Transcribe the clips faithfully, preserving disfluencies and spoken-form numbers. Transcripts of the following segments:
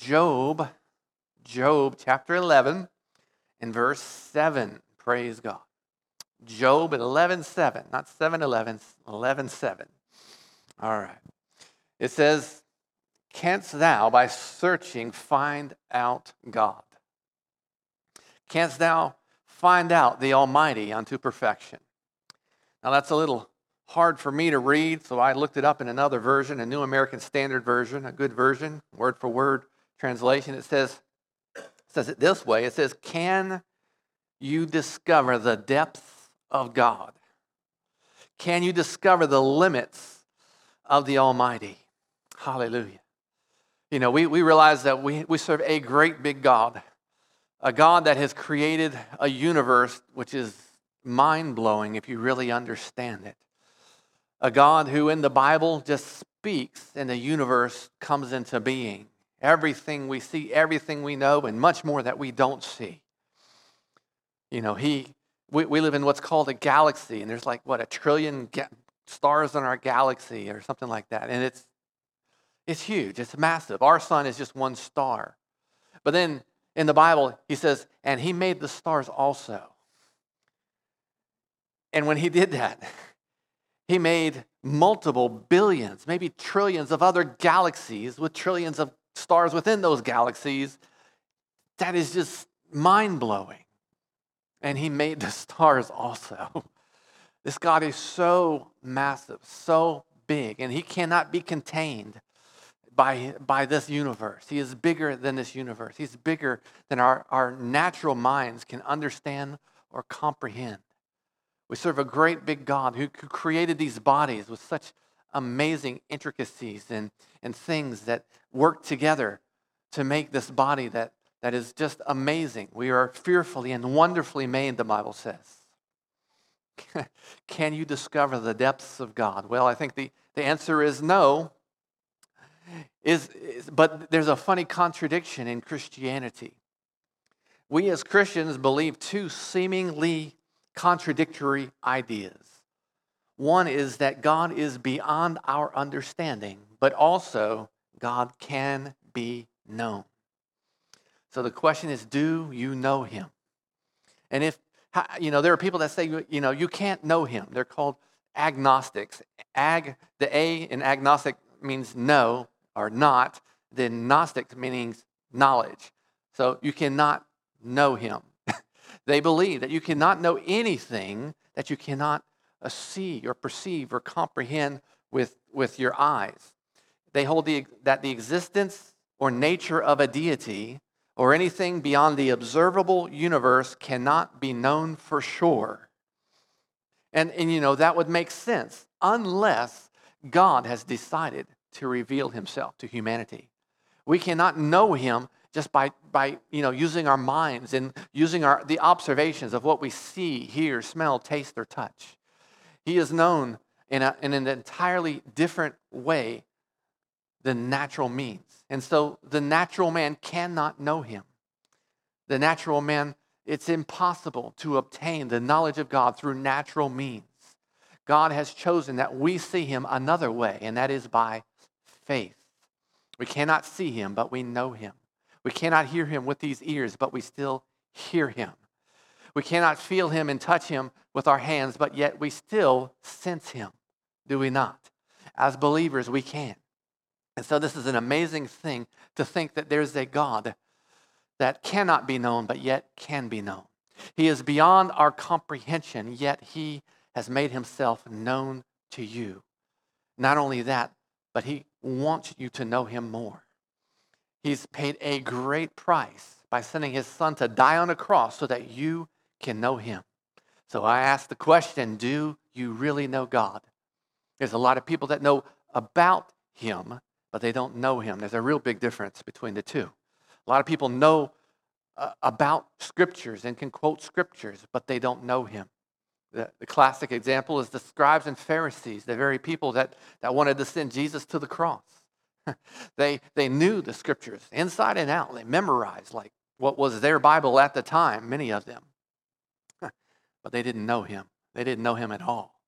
Job, Job chapter eleven and verse seven. Praise God. Job eleven seven, not seven eleven, eleven seven. All right. It says, canst thou by searching find out God? Canst thou find out the Almighty unto perfection? Now that's a little hard for me to read, so I looked it up in another version, a New American Standard Version, a good version, word for word translation. It says, it says it this way. It says, can you discover the depths of God? Can you discover the limits of the Almighty? Hallelujah. You know, we, we realize that we, we serve a great big God, a God that has created a universe which is mind-blowing if you really understand it. A God who in the Bible just speaks and the universe comes into being. Everything we see, everything we know, and much more that we don't see. You know, he we, we live in what's called a galaxy, and there's like, what, a trillion ga- stars in our galaxy or something like that. And it's it's huge. It's massive. Our sun is just one star. But then in the Bible, he says, and he made the stars also. And when he did that, he made multiple billions, maybe trillions of other galaxies with trillions of stars within those galaxies. That is just mind-blowing. And he made the stars also. This God is so massive, so big, and he cannot be contained by, by this universe. He is bigger than this universe. He's bigger than our, our natural minds can understand or comprehend. We serve a great big God who created these bodies with such amazing intricacies and, and things that work together to make this body that, that is just amazing. We are fearfully and wonderfully made, the Bible says. Can you discover the depths of God? Well, I think the, the answer is no. Is, is, but there's a funny contradiction in Christianity. We as Christians believe two seemingly contradictory ideas. One is that God is beyond our understanding, but also God can be known. So the question is, do you know him? And if, you know, there are people that say, you know, you can't know him. They're called agnostics. Ag, the A in agnostic means no or not. The gnostic means knowledge. So you cannot know him. They believe that you cannot know anything that you cannot uh, see or perceive or comprehend with, with your eyes. They hold the, that the existence or nature of a deity or anything beyond the observable universe cannot be known for sure. And, and you know, that would make sense unless God has decided to reveal himself to humanity. We cannot know him just by, by you know, using our minds and using our, the observations of what we see, hear, smell, taste, or touch. He is known in, a, in an entirely different way than natural means. And so the natural man cannot know him. The natural man, it's impossible to obtain the knowledge of God through natural means. God has chosen that we see him another way, and that is by faith. We cannot see him, but we know him. We cannot hear him with these ears, but we still hear him. We cannot feel him and touch him with our hands, but yet we still sense him, do we not? As believers, we can. And so this is an amazing thing to think that there's a God that cannot be known, but yet can be known. He is beyond our comprehension, yet he has made himself known to you. Not only that, but he wants you to know him more. He's paid a great price by sending his son to die on a cross so that you can know him. So I ask the question, do you really know God? There's a lot of people that know about him, but they don't know him. There's a real big difference between the two. A lot of people know uh, about scriptures and can quote scriptures, but they don't know him. The, the classic example is the scribes and Pharisees, the very people that, that wanted to send Jesus to the cross. they, they knew the scriptures inside and out. They memorized like what was their Bible at the time, many of them. But they didn't know him. They didn't know him at all.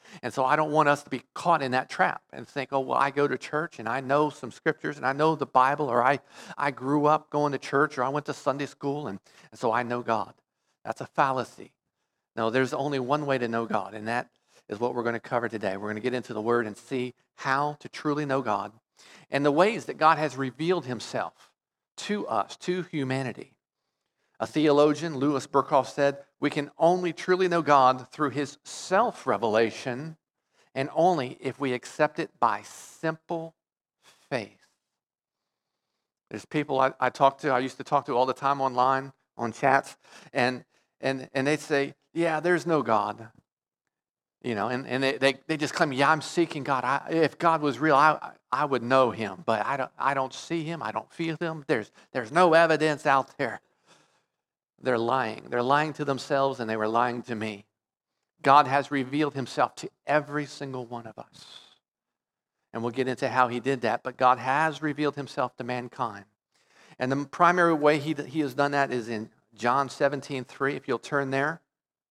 And so I don't want us to be caught in that trap and think, oh, well, I go to church and I know some scriptures and I know the Bible, or I, I grew up going to church, or I went to Sunday school, and, and so I know God. That's a fallacy. No, there's only one way to know God, and that is what we're going to cover today. We're going to get into the Word and see how to truly know God and the ways that God has revealed himself to us, to humanity. A theologian, Louis Berkhoff, said, we can only truly know God through his self-revelation, and only if we accept it by simple faith. There's people I, I talk to, I used to talk to all the time online, on chats, and and and they'd say, yeah, there's no God. You know, and, and they, they, they just claim, yeah, I'm seeking God. I, if God was real, I I would know him, but I don't I don't see him, I don't feel him. There's there's no evidence out there. They're lying. They're lying to themselves, and they were lying to me. God has revealed himself to every single one of us. And we'll get into how he did that, but God has revealed himself to mankind. And the primary way he, he has done that is in John seventeen three, if you'll turn there.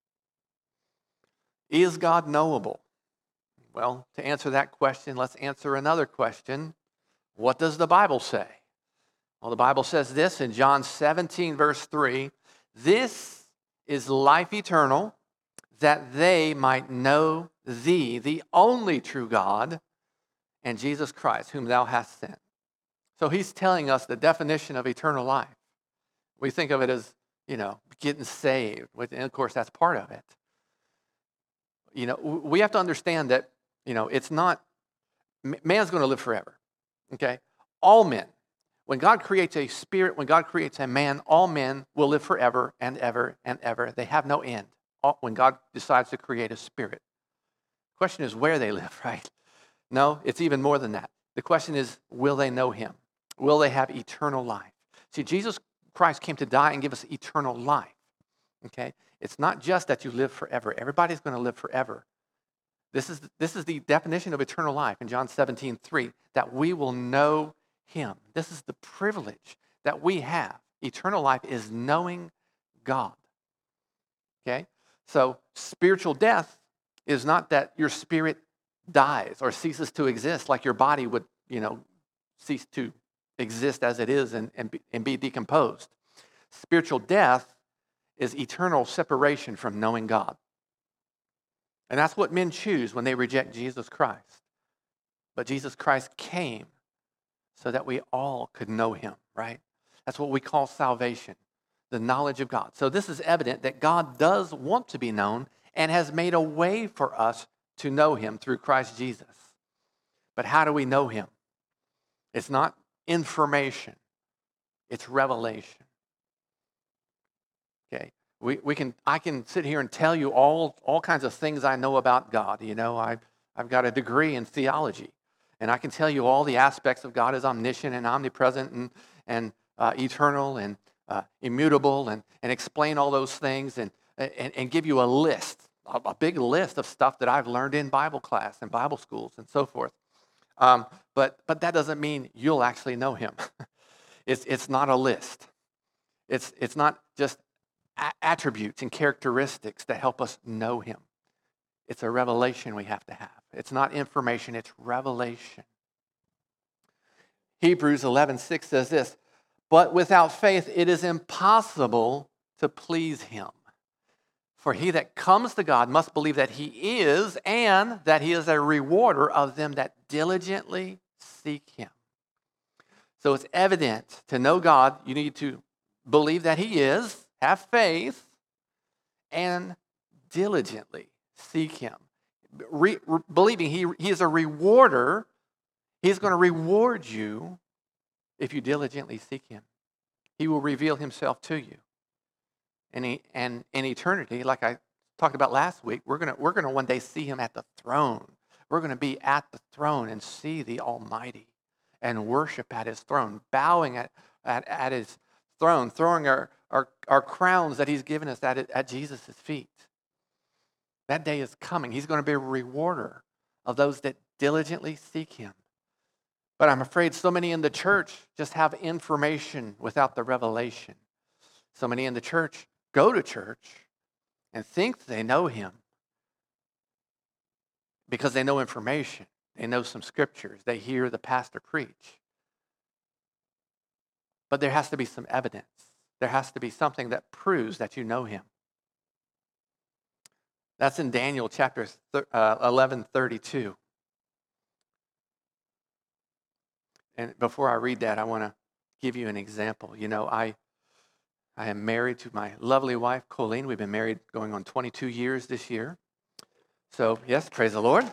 Is God knowable? Well, to answer that question, let's answer another question. What does the Bible say? Well, the Bible says this in John seventeen, verse three, this is life eternal, that they might know thee, the only true God, and Jesus Christ, whom thou hast sent. So he's telling us the definition of eternal life. We think of it as, you know, getting saved, and of course that's part of it. You know, we have to understand that, you know, it's not, man's going to live forever, okay? All men. When God creates a spirit, when God creates a man, all men will live forever and ever and ever. They have no end when God decides to create a spirit. The question is where they live, right? No, it's even more than that. The question is, will they know him? Will they have eternal life? See, Jesus Christ came to die and give us eternal life, okay? It's not just that you live forever. Everybody's going to live forever. This is, this is the definition of eternal life in John seventeen three, that we will know him. This is the privilege that we have. Eternal life is knowing God. Okay? So spiritual death is not that your spirit dies or ceases to exist like your body would, you know, cease to exist as it is and, and, be, and be decomposed. Spiritual death is eternal separation from knowing God. And that's what men choose when they reject Jesus Christ. But Jesus Christ came so that we all could know him, right? That's what we call salvation, the knowledge of God. So this is evident that God does want to be known and has made a way for us to know him through Christ Jesus. But how do we know him? It's not information, it's revelation. Okay, we, we can I can sit here and tell you all, all kinds of things I know about God. You know, I've, I've got a degree in theology. And I can tell you all the aspects of God as omniscient and omnipresent and, and uh, eternal and uh, immutable and, and explain all those things and, and, and give you a list, a, a big list of stuff that I've learned in Bible class and Bible schools and so forth. Um, but, but that doesn't mean you'll actually know him. it's, it's not a list. It's, it's not just a- attributes and characteristics that help us know him. It's a revelation we have to have. It's not information, it's revelation. Hebrews eleven six says this, but without faith it is impossible to please him. For he that comes to God must believe that he is, and that he is a rewarder of them that diligently seek him. So it's evident to know God, you need to believe that he is, have faith, and diligently seek him. Re, re, believing he, he is a rewarder, he's going to reward you if you diligently seek him. He will reveal himself to you. And, he, and in eternity, like I talked about last week, we're going to we're going to one day see him at the throne. We're going to be at the throne and see the Almighty and worship at his throne, bowing at, at, at his throne, throwing our, our, our crowns that he's given us at, at Jesus' feet. That day is coming. He's going to be a rewarder of those that diligently seek him. But I'm afraid so many in the church just have information without the revelation. So many in the church go to church and think they know him. because they know information. They know some scriptures. They hear the pastor preach. But there has to be some evidence. There has to be something that proves that you know him. That's in Daniel chapter eleven thirty-two. And before I read that, I want to give you an example. You know, I I am married to my lovely wife, Colleen. We've been married going on twenty-two years this year. So, yes, praise the Lord.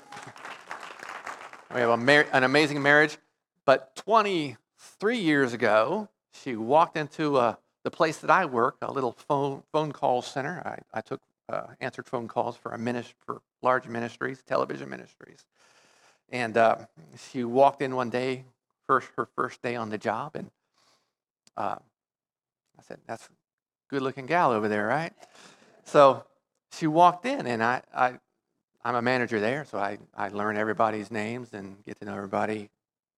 We have a mar- an amazing marriage. But twenty-three years ago, she walked into uh, the place that I work, a little phone phone call center. I, I took uh, answered phone calls for a minist- for large ministries, television ministries. And uh, she walked in one day, first her first day on the job, and uh, I said, "That's a good-looking gal over there, right?" So she walked in, and I, I I'm a manager there, so I, I learn everybody's names and get to know everybody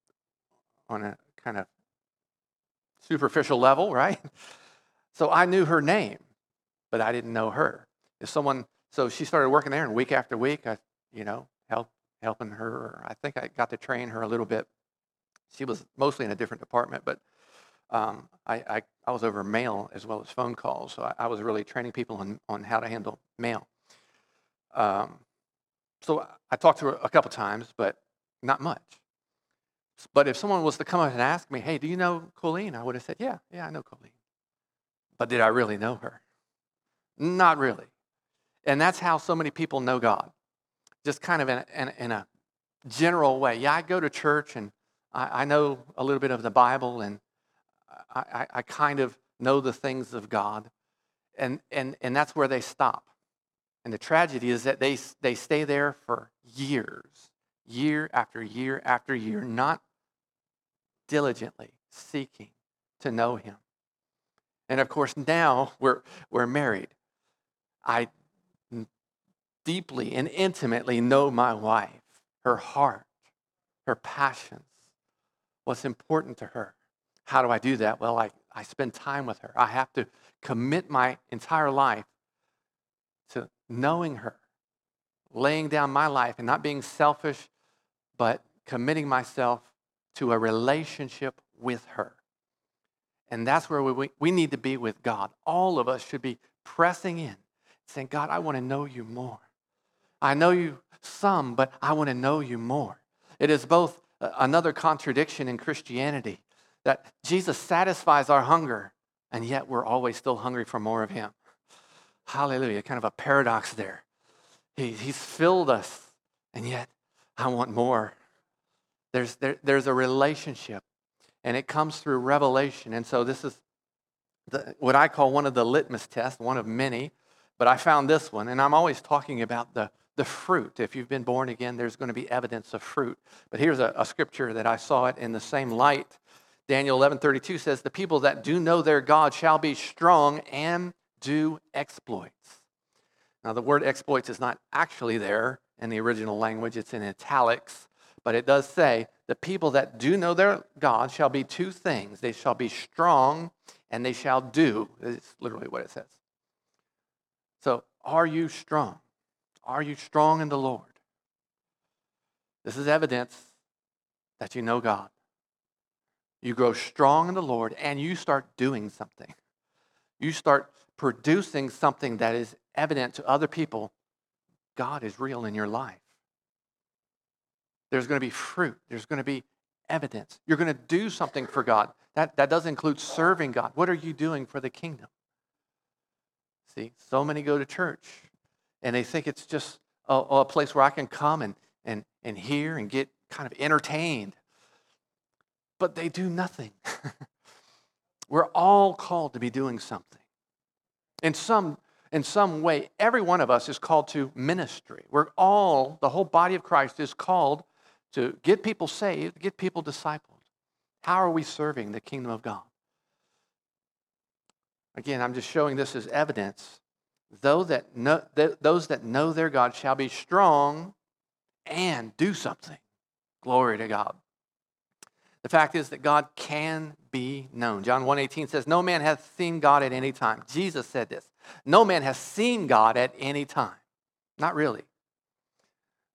on a kind of superficial level, right? So I knew her name, but I didn't know her. If someone, so she started working there, and week after week, I, you know, help helping her. Or I think I got to train her a little bit. She was mostly in a different department, but um, I, I I was over mail as well as phone calls, so I, I was really training people on on how to handle mail. Um, so I talked to her a couple times, but not much. But if someone was to come up and ask me, "Hey, do you know Colleen?" I would have said, "Yeah, yeah, I know Colleen." But did I really know her? Not really. And that's how so many people know God, just kind of in a, in, in a general way. Yeah, I go to church, and I, I know a little bit of the Bible, and I, I, I kind of know the things of God, and, and, and that's where they stop. And the tragedy is that they, they stay there for years, year after year after year, not diligently seeking to know him. And of course, now we're, we're married. I deeply and intimately know my wife, her heart, her passions, what's important to her. How do I do that? Well, I, I spend time with her. I have to commit my entire life to knowing her, laying down my life and not being selfish, but committing myself to a relationship with her. And that's where we, we need to be with God. All of us should be pressing in, saying, "God, I want to know you more. I know you some, but I want to know you more." It is both another contradiction in Christianity, that Jesus satisfies our hunger, and yet we're always still hungry for more of him. Hallelujah. Kind of a paradox there. He, he's filled us, and yet I want more. There's, there, there's a relationship, and it comes through revelation. And so this is the, what I call one of the litmus tests, one of many, but I found this one, and I'm always talking about the, the fruit. If you've been born again, there's going to be evidence of fruit. But here's a, a scripture that I saw it in the same light. Daniel eleven thirty-two says, "The people that do know their God shall be strong and do exploits." Now, the word exploits is not actually there in the original language. It's in italics. But it does say, the people that do know their God shall be two things. They shall be strong and they shall do. It's literally what it says. So, are you strong? Are you strong in the Lord? This is evidence that you know God. You grow strong in the Lord and you start doing something. You start producing something that is evident to other people. God is real in your life. There's going to be fruit. There's going to be evidence. You're going to do something for God. That, that does include serving God. What are you doing for the kingdom? See, so many go to church, and they think it's just a, a place where I can come and, and, and hear and get kind of entertained. But they do nothing. We're all called to be doing something. In some, in some way, every one of us is called to ministry. We're all, the whole body of Christ is called to get people saved, get people discipled. How are we serving the kingdom of God? Again, I'm just showing this as evidence. Though that know, th- those that know their God shall be strong and do something. Glory to God. The fact is that God can be known. John one eighteen says, "No man hath seen God at any time." Jesus said this. No man has seen God at any time. Not really.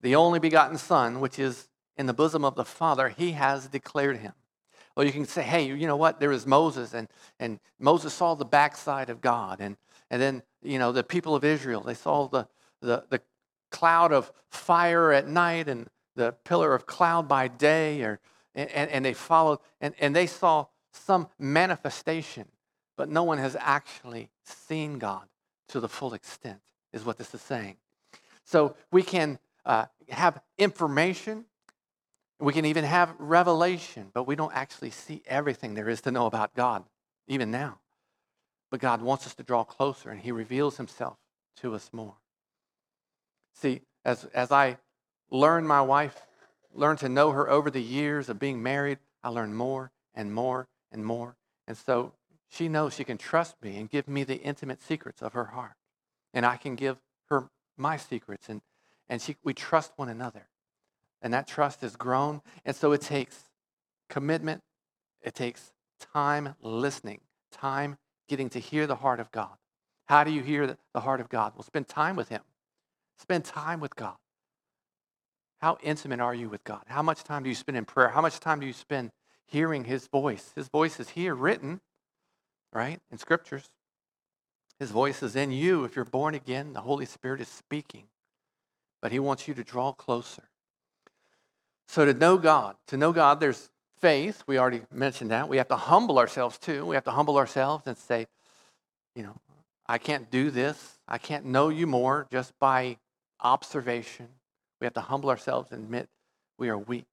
the only begotten Son, which is in the bosom of the Father, he has declared him. Well, you can say, hey, you know what? There was Moses, and, and Moses saw the backside of God. And, and then, you know, the people of Israel, they saw the, the, the cloud of fire at night and the pillar of cloud by day, or and, and they followed, and, and they saw some manifestation, but no one has actually seen God to the full extent, is what this is saying. So we can uh, have information, we can even have revelation, but we don't actually see everything there is to know about God, even now. But God wants us to draw closer, and he reveals himself to us more. See, as, as I learned my wife, learned to know her over the years of being married, I learned more and more and more. And so she knows she can trust me and give me the intimate secrets of her heart. And I can give her my secrets, and, and she, we trust one another. And that trust has grown. And so it takes commitment. It takes time listening, time getting to hear the heart of God. How do you hear the heart of God? Well, spend time with him. Spend time with God. How intimate are you with God? How much time do you spend in prayer? How much time do you spend hearing his voice? His voice is here written, right, in scriptures. His voice is in you. If you're born again, the Holy Spirit is speaking. But he wants you to draw closer. So to know God, to know God, there's faith. We already mentioned that. We have to humble ourselves too. We have to humble ourselves and say, you know, I can't do this. I can't know you more just by observation. We have to humble ourselves and admit we are weak.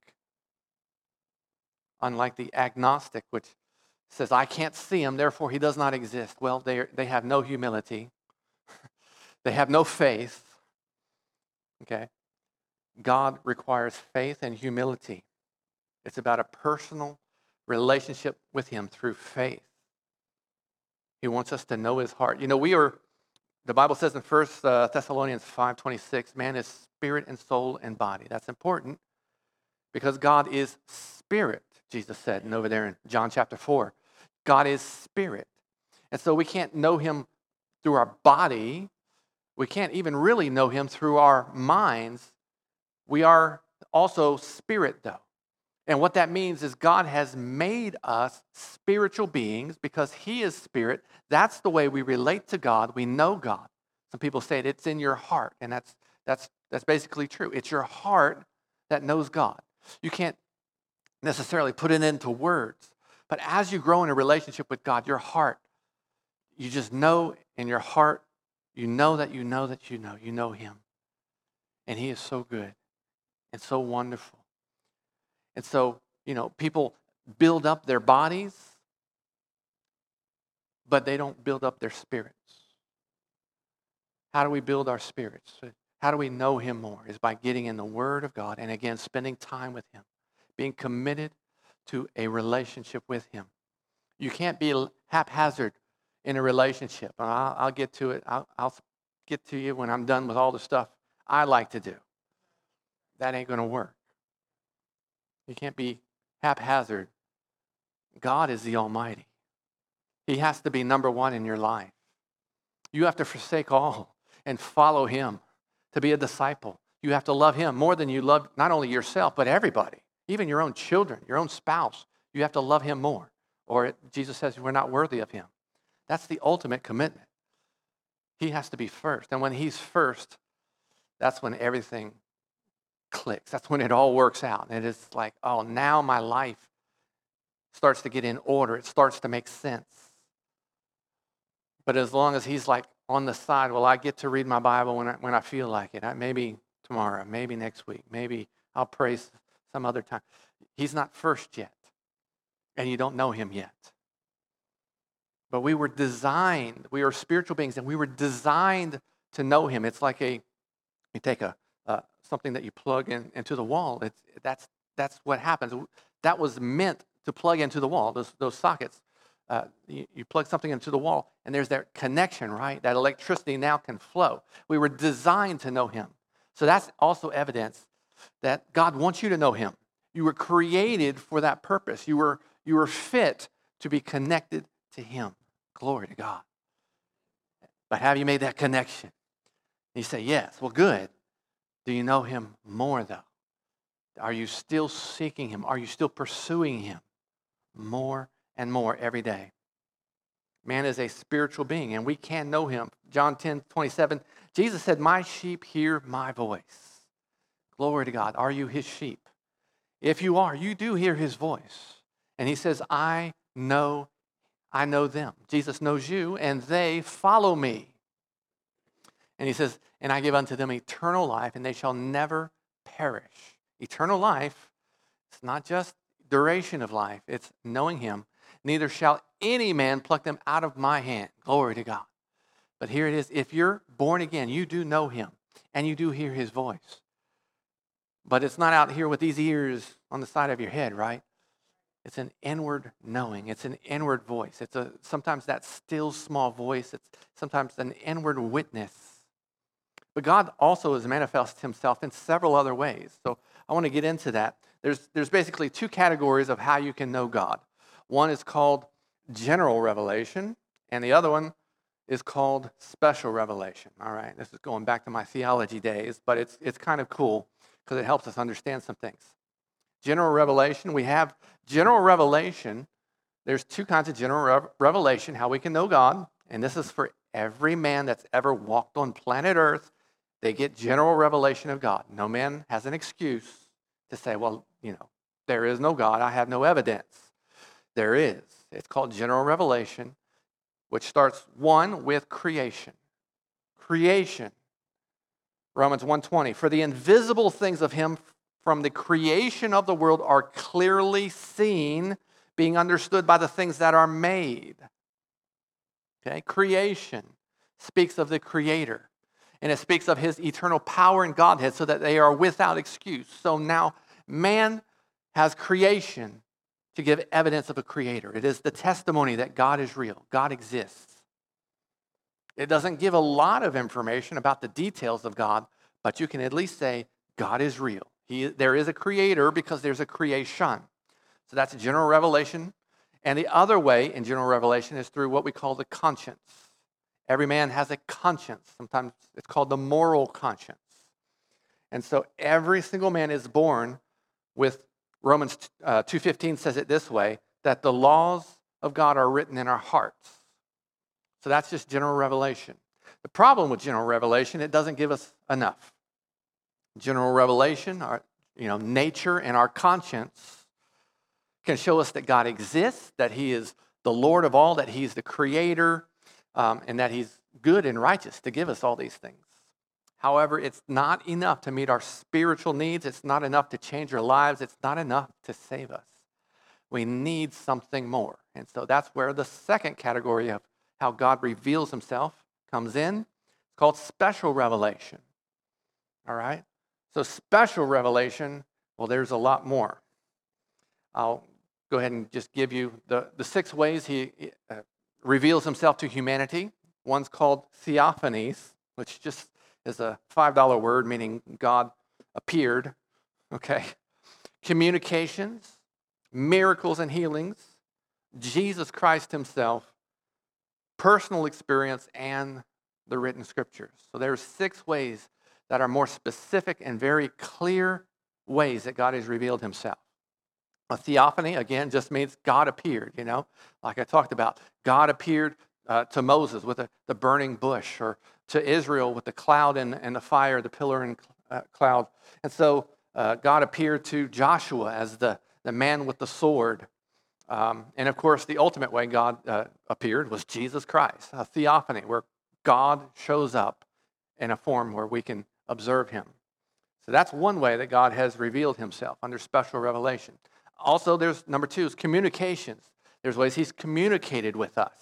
Unlike the agnostic, which says, I can't see him, therefore he does not exist. Well, they they have no humility. They have no faith. Okay? God requires faith and humility. It's about a personal relationship with him through faith. He wants us to know his heart. You know, we are, the Bible says in First Thessalonians five twenty-six, man is spirit and soul and body. That's important because God is spirit, Jesus said, and over there in John chapter four. God is spirit. And so we can't know him through our body. We can't even really know him through our minds. We are also spirit, though. And what that means is God has made us spiritual beings because he is spirit. That's the way we relate to God. We know God. Some people say it's in your heart, and that's that's that's basically true. It's your heart that knows God. You can't necessarily put it into words, but as you grow in a relationship with God, your heart, you just know in your heart, you know that you know that you know, you know him. And he is so good and so wonderful. And so, you know, people build up their bodies, but they don't build up their spirits. How do we build our spirits? How do we know him more? Is by getting in the Word of God and, again, spending time with him, being committed to a relationship with him. You can't be haphazard in a relationship. I'll, I'll get to it. I'll, I'll get to you when I'm done with all the stuff I like to do. That ain't going to work. You can't be haphazard. God is the Almighty. He has to be number one in your life. You have to forsake all and follow him to be a disciple. You have to love him more than you love not only yourself, but everybody, even your own children, your own spouse. You have to love him more. Or it, Jesus says we're not worthy of him. That's the ultimate commitment. He has to be first. And when he's first, that's when everything clicks. That's when it all works out. And it's like, oh, now my life starts to get in order. It starts to make sense. But as long as he's like on the side, well, I get to read my Bible when I, when I feel like it. Maybe tomorrow, maybe next week, maybe I'll pray some other time. He's not first yet, and you don't know him yet. But we were designed, we are spiritual beings, and we were designed to know him. It's like a, you take a uh, something that you plug in into the wall. It's that's that's what happens. That was meant to plug into the wall. Those those sockets. Uh, you, you plug something into the wall, and there's that connection, right? That electricity now can flow. We were designed to know him. So that's also evidence that God wants you to know him. You were created for that purpose. You were, you were fit to be connected to him. Glory to God. But have you made that connection? And you say, yes. Well, good. Do you know him more, though? Are you still seeking him? Are you still pursuing him more and more every day? Man is a spiritual being, and we can know him. John ten twenty-seven, Jesus said, my sheep hear my voice. Glory to God. Are you his sheep? If you are, you do hear his voice. And he says, I know, I know them. Jesus knows you, and they follow me. And he says, and I give unto them eternal life, and they shall never perish. Eternal life, it's not just duration of life, it's knowing him. Neither shall any man pluck them out of my hand. Glory to God. But here it is. If you're born again, you do know him, and you do hear his voice. But it's not out here with these ears on the side of your head, right? It's an inward knowing. It's an inward voice. It's a sometimes that still small voice. It's sometimes an inward witness. But God also has manifested himself in several other ways. So I want to get into that. There's, there's basically two categories of how you can know God. One is called general revelation, and the other one is called special revelation. All right, this is going back to my theology days, but it's, it's kind of cool because it helps us understand some things. General revelation, we have general revelation. There's two kinds of general rev- revelation, how we can know God, and this is for every man that's ever walked on planet Earth. They get general revelation of God. No man has an excuse to say, well, you know, there is no God. I have no evidence. There is. It's called general revelation, which starts, one, with creation. Creation. Romans one twenty, for the invisible things of him from the creation of the world are clearly seen, being understood by the things that are made. Okay, creation speaks of the Creator. And it speaks of his eternal power and Godhead so that they are without excuse. So now man has creation to give evidence of a creator. It is the testimony that God is real. God exists. It doesn't give a lot of information about the details of God, but you can at least say God is real. He, there is a creator because there's a creation. So that's general revelation. And the other way in general revelation is through what we call the conscience. Every man has a conscience. Sometimes it's called the moral conscience. And so every single man is born with, Romans uh, two fifteen says it this way, that the laws of God are written in our hearts. So that's just general revelation. The problem with general revelation, it doesn't give us enough. General revelation, our you know, nature and our conscience can show us that God exists, that he is the Lord of all, that he's the creator, Um, and that he's good and righteous to give us all these things. However, it's not enough to meet our spiritual needs. It's not enough to change our lives. It's not enough to save us. We need something more. And so that's where the second category of how God reveals himself comes in. It's called special revelation. All right? So special revelation, well, there's a lot more. I'll go ahead and just give you the, the six ways he uh, reveals himself to humanity. One's called theophanies, which just is a five dollar word meaning God appeared. Okay. Communications, miracles and healings, Jesus Christ himself, personal experience, and the written scriptures. So there's six ways that are more specific and very clear ways that God has revealed himself. A theophany, again, just means God appeared, you know, like I talked about. God appeared uh, to Moses with a, the burning bush, or to Israel with the cloud and, and the fire, the pillar and uh, cloud. And so uh, God appeared to Joshua as the, the man with the sword. Um, and of course, the ultimate way God uh, appeared was Jesus Christ, a theophany, where God shows up in a form where we can observe him. So that's one way that God has revealed himself, under special revelation. Also, there's number two is communications. There's ways he's communicated with us.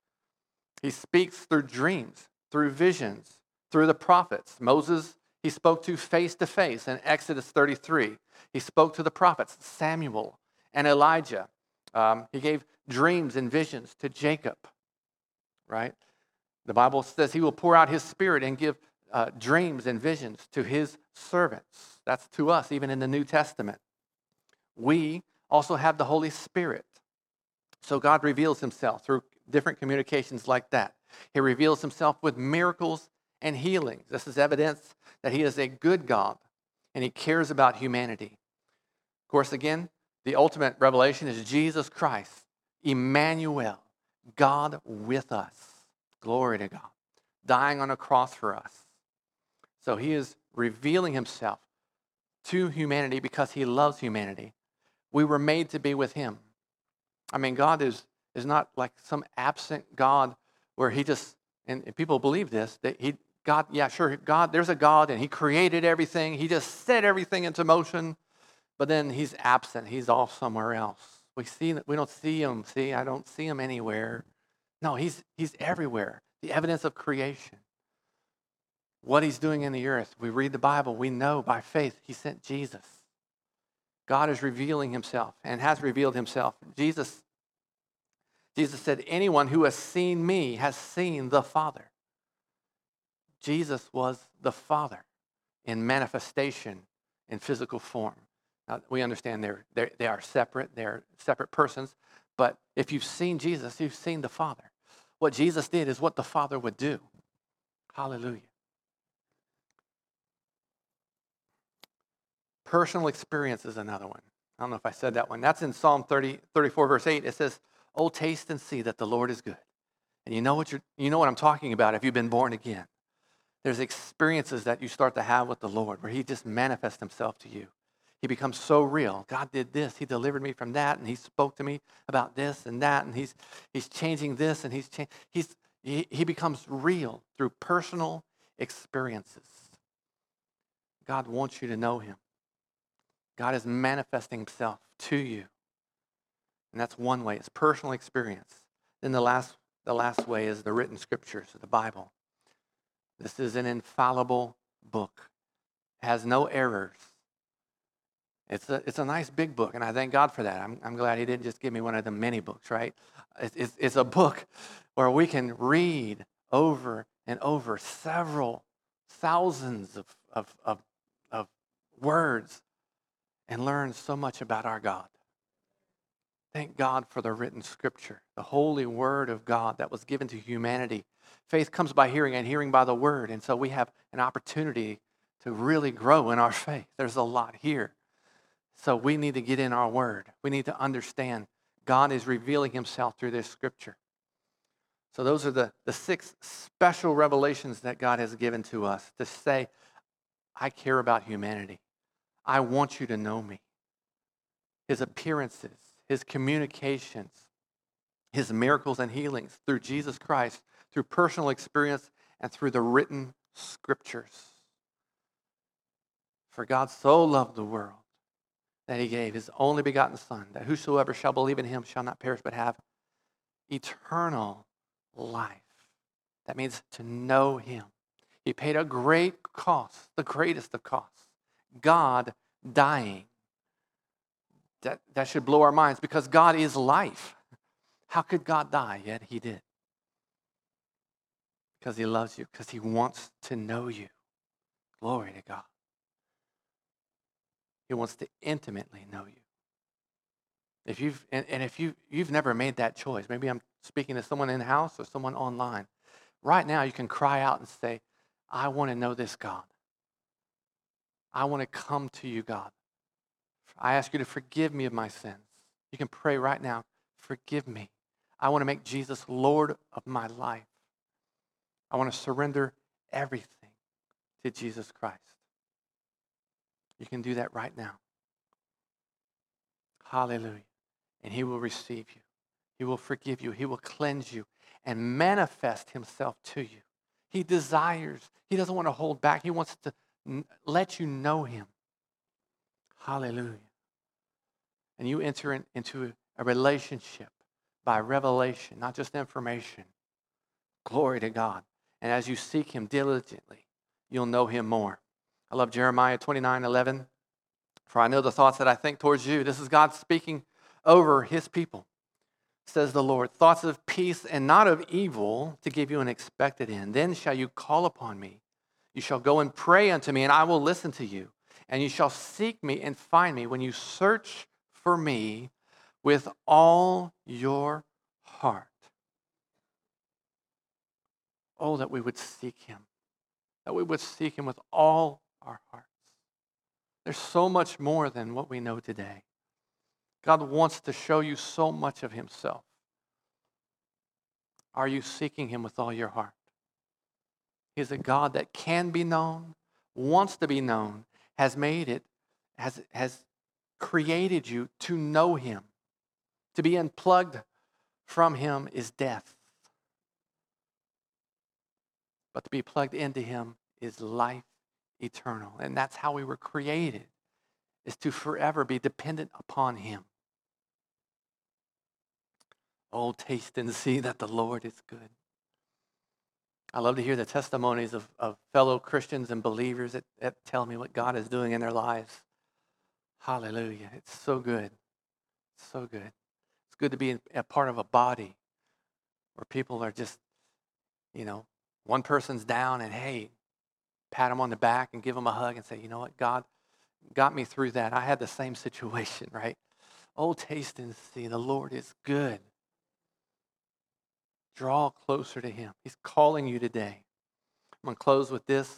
He speaks through dreams, through visions, through the prophets. Moses, he spoke to face to face in Exodus thirty-three. He spoke to the prophets, Samuel and Elijah. Um, he gave dreams and visions to Jacob, right? The Bible says he will pour out his spirit and give uh, dreams and visions to his servants. That's to us, even in the New Testament. We also have the Holy Spirit. So God reveals himself through different communications like that. He reveals himself with miracles and healings. This is evidence that he is a good God and he cares about humanity. Of course, again, the ultimate revelation is Jesus Christ, Emmanuel, God with us. Glory to God. Dying on a cross for us. So he is revealing himself to humanity because he loves humanity. We were made to be with him. I mean, God is, is not like some absent God where he just, and, and people believe this, that he, God, yeah, sure, God, there's a God and he created everything. He just set everything into motion, but then he's absent. He's off somewhere else. We see, we don't see him. See, I don't see him anywhere. No, he's, he's everywhere. The evidence of creation. What he's doing in the earth. We read the Bible. We know by faith he sent Jesus. God is revealing himself and has revealed himself. Jesus, Jesus said, anyone who has seen me has seen the Father. Jesus was the Father in manifestation in physical form. Now, we understand they're, they're, they are separate. They're separate persons. But if you've seen Jesus, you've seen the Father. What Jesus did is what the Father would do. Hallelujah. Personal experience is another one. I don't know if I said that one. That's in Psalm thirty, thirty-four, verse eight. It says, "Oh, taste and see that the Lord is good." And you know what you're, you know what I'm talking about if you've been born again. There's experiences that you start to have with the Lord where he just manifests himself to you. He becomes so real. God did this. He delivered me from that, and he spoke to me about this and that, and he's he's changing this, and he's cha- he's he, he becomes real through personal experiences. God wants you to know him. God is manifesting himself to you. And that's one way. It's personal experience. Then the last, the last way is the written scriptures, the Bible. This is an infallible book. It has no errors. It's a, it's a nice big book, and I thank God for that. I'm, I'm glad he didn't just give me one of the many books, right? It's, it's, it's a book where we can read over and over several thousands of, of, of, of words and learn so much about our God. Thank God for the written scripture, the holy word of God that was given to humanity. Faith comes by hearing and hearing by the word. And so we have an opportunity to really grow in our faith. There's a lot here. So we need to get in our word. We need to understand God is revealing himself through this scripture. So those are the, the six special revelations that God has given to us to say, I care about humanity. I want you to know me. His appearances, his communications, his miracles and healings through Jesus Christ, through personal experience, and through the written scriptures. For God so loved the world that he gave his only begotten Son, that whosoever shall believe in him shall not perish but have eternal life. That means to know him. He paid a great cost, the greatest of costs. God dying. That, that should blow our minds because God is life. How could God die? Yet he did. Because he loves you, because he wants to know you. Glory to God. He wants to intimately know you. If you've and, and if you you've never made that choice, maybe I'm speaking to someone in the house or someone online. Right now you can cry out and say, I want to know this God. I want to come to you, God. I ask you to forgive me of my sins. You can pray right now, forgive me. I want to make Jesus Lord of my life. I want to surrender everything to Jesus Christ. You can do that right now. Hallelujah. And he will receive you. He will forgive you. He will cleanse you and manifest himself to you. He desires, he doesn't want to hold back. He wants to n- let you know him. Hallelujah. And you enter in, into a relationship by revelation, not just information. Glory to God. And as you seek him diligently, you'll know him more. I love Jeremiah twenty-nine eleven. For I know the thoughts that I think towards you. This is God speaking over his people. Says the Lord, thoughts of peace and not of evil to give you an expected end. Then shall you call upon me. You shall go and pray unto me, and I will listen to you. And you shall seek me and find me when you search for me with all your heart. Oh, that we would seek him. that we would seek him with all our hearts. There's so much more than what we know today. God wants to show you so much of himself. Are you seeking him with all your heart? He's a God that can be known, wants to be known, has made it, has, has created you to know him. To be unplugged from him is death. But to be plugged into him is life eternal. And that's how we were created, is to forever be dependent upon him. Oh, taste and see that the Lord is good. I love to hear the testimonies of, of fellow Christians and believers that, that tell me what God is doing in their lives. Hallelujah. It's so good. It's so good. It's good to be a part of a body where people are just, you know, one person's down and, hey, pat them on the back and give them a hug and say, you know what, God got me through that. I had the same situation, right? Oh, taste and see, the Lord is good. Draw closer to him. He's calling you today. I'm going to close with this.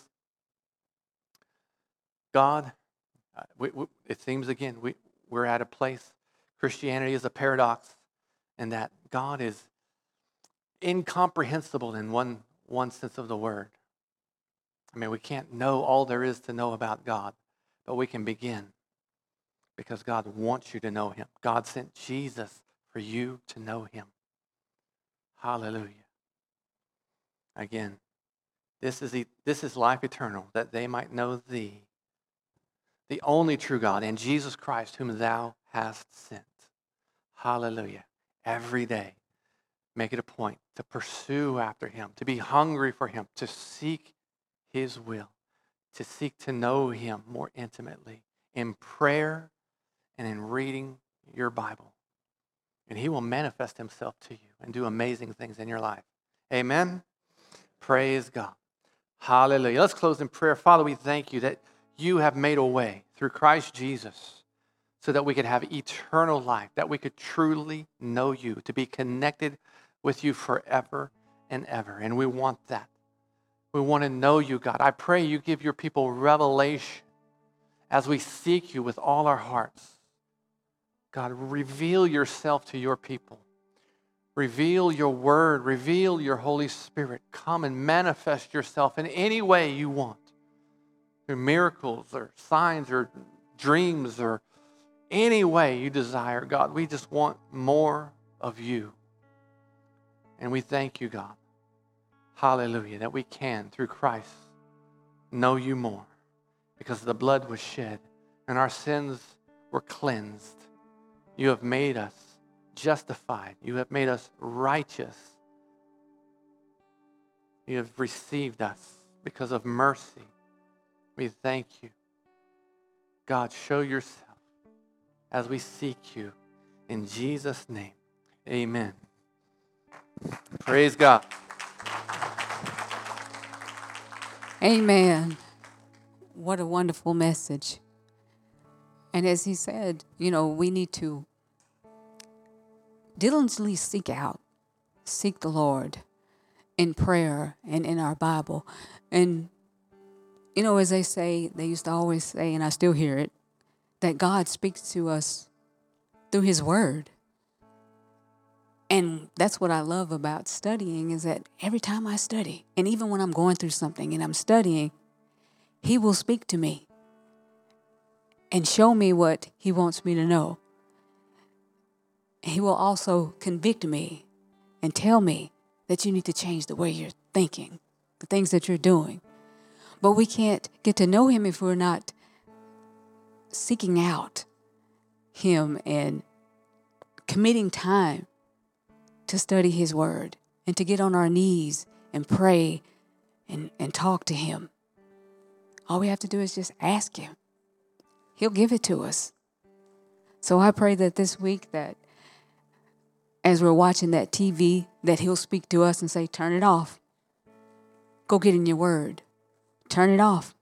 God, uh, we, we, it seems again, we, we're at a place, Christianity is a paradox, and that God is incomprehensible in one, one sense of the word. I mean, we can't know all there is to know about God, but we can begin because God wants you to know him. God sent Jesus for you to know him. Hallelujah. Again, this is, this is life eternal, that they might know thee, the only true God, and Jesus Christ, whom thou hast sent. Hallelujah. Every day, make it a point to pursue after him, to be hungry for him, to seek his will, to seek to know him more intimately in prayer and in reading your Bible. And he will manifest himself to you and do amazing things in your life. Amen. Praise God. Hallelujah. Let's close in prayer. Father, we thank you that you have made a way through Christ Jesus so that we could have eternal life, that we could truly know you, to be connected with you forever and ever. And we want that. We want to know you, God. I pray you give your people revelation as we seek you with all our hearts. God, reveal yourself to your people. Reveal your word. Reveal your Holy Spirit. Come and manifest yourself in any way you want. Through miracles or signs or dreams or any way you desire, God. We just want more of you. And we thank you, God. Hallelujah, that we can, through Christ, know you more because the blood was shed and our sins were cleansed. You have made us justified. You have made us righteous. You have received us because of mercy. We thank you. God, show yourself as we seek you. In Jesus' name, amen. Praise God. Amen. What a wonderful message. And as he said, you know, we need to diligently seek out, seek the Lord in prayer and in our Bible. And, you know, as they say, they used to always say, and I still hear it, that God speaks to us through his word. And that's what I love about studying, is that every time I study, and even when I'm going through something and I'm studying, he will speak to me and show me what he wants me to know. He will also convict me and tell me that you need to change the way you're thinking, the things that you're doing. But we can't get to know him if we're not seeking out him and committing time to study his word and to get on our knees and pray and, and talk to him. All we have to do is just ask him. He'll give it to us. So I pray that this week, that as we're watching that T V, that he'll speak to us and say, turn it off. Go get in your word. Turn it off.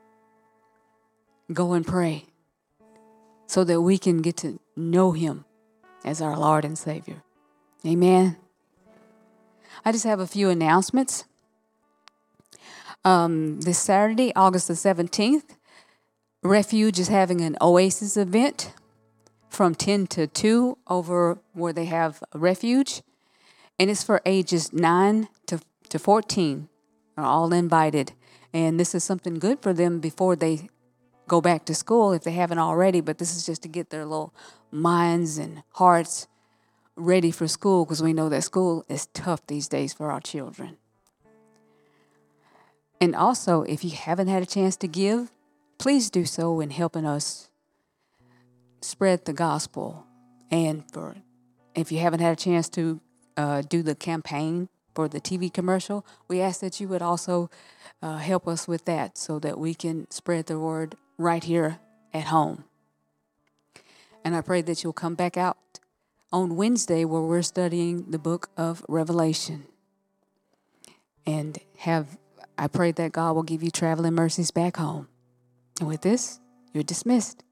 Go and pray so that we can get to know him as our Lord and Savior. Amen. I just have a few announcements. Um, this Saturday, August the seventeenth, Refuge is having an Oasis event from ten to two over where they have a Refuge. And it's for ages nine to, to fourteen are all invited. And this is something good for them before they go back to school if they haven't already. But this is just to get their little minds and hearts ready for school, because we know that school is tough these days for our children. And also, if you haven't had a chance to give, please do so in helping us spread the gospel. And for if you haven't had a chance to uh, do the campaign for the T V commercial, we ask that you would also uh, help us with that so that we can spread the word right here at home. And I pray that you'll come back out on Wednesday where we're studying the book of Revelation. And have I pray that God will give you traveling mercies back home. And with this, you're dismissed.